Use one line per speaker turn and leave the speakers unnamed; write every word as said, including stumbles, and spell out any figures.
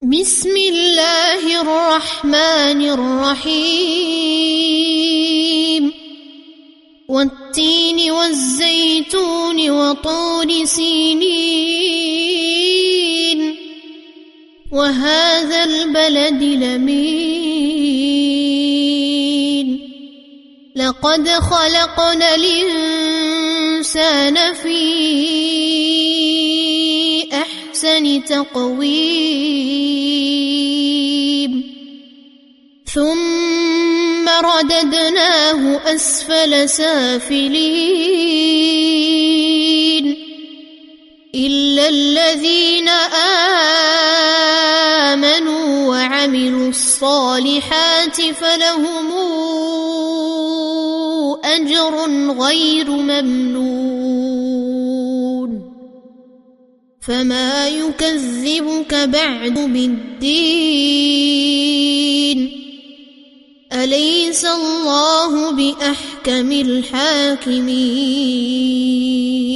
بسم الله الرحمن الرحيم والتين والزيتون وطور سينين وهذا البلد الأمين لقد خلقنا الإنسان في أحسن تقويم ثم رددناه أسفل سافلين إلا الذين آمنوا وعملوا الصالحات فلهم أجر غير ممنون فما يكذبك بعد بالدين أليس الله بأحكم الحاكمين